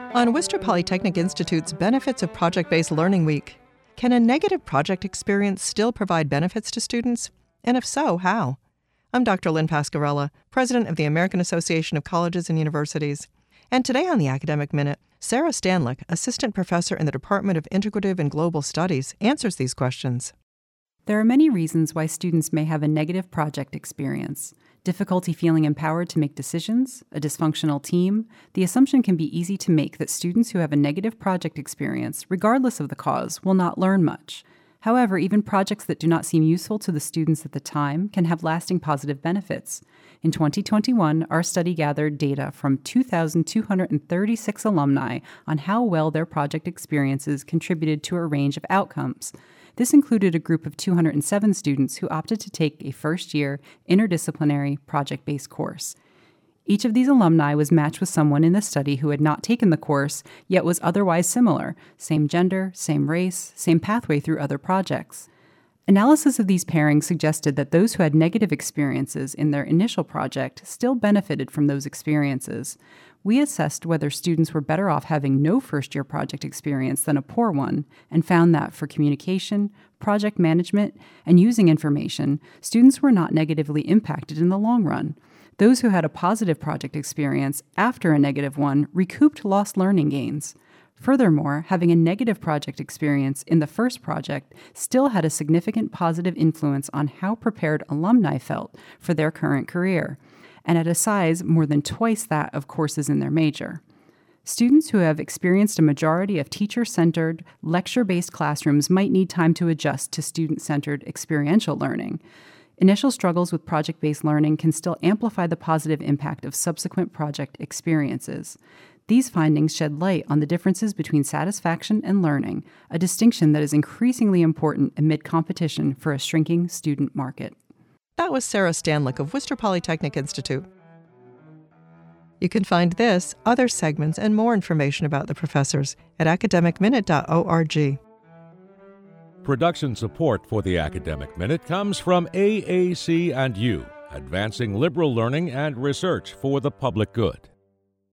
On Worcester Polytechnic Institute's Benefits of Project-Based Learning Week, can a negative project experience still provide benefits to students? And if so, how? I'm Dr. Lynn Pasquarella, President of the American Association of Colleges and Universities. And today on the Academic Minute, Sarah Stanlick, Assistant Professor in the Department of Integrative and Global Studies, answers these questions. There are many reasons why students may have a negative project experience. Difficulty feeling empowered to make decisions, a dysfunctional team. The assumption can be easy to make that students who have a negative project experience, regardless of the cause, will not learn much. However, even projects that do not seem useful to the students at the time can have lasting positive benefits. In 2021, our study gathered data from 2,236 alumni on how well their project experiences contributed to a range of outcomes. This included a group of 207 students who opted to take a first-year interdisciplinary project-based course. Each of these alumni was matched with someone in the study who had not taken the course, yet was otherwise similar, same gender, same race, same pathway through other projects. Analysis of these pairings suggested that those who had negative experiences in their initial project still benefited from those experiences. We assessed whether students were better off having no first-year project experience than a poor one, and found that for communication, project management, and using information, students were not negatively impacted in the long run. Those who had a positive project experience after a negative one recouped lost learning gains. Furthermore, having a negative project experience in the first project still had a significant positive influence on how prepared alumni felt for their current career, and at a size more than twice that of courses in their major. Students who have experienced a majority of teacher-centered, lecture-based classrooms might need time to adjust to student-centered experiential learning. Initial struggles with project-based learning can still amplify the positive impact of subsequent project experiences. These findings shed light on the differences between satisfaction and learning, a distinction that is increasingly important amid competition for a shrinking student market. That was Sarah Stanlick of Worcester Polytechnic Institute. You can find this, other segments, and more information about the professors at academicminute.org. Production support for the Academic Minute comes from AAC&U, advancing liberal learning and research for the public good.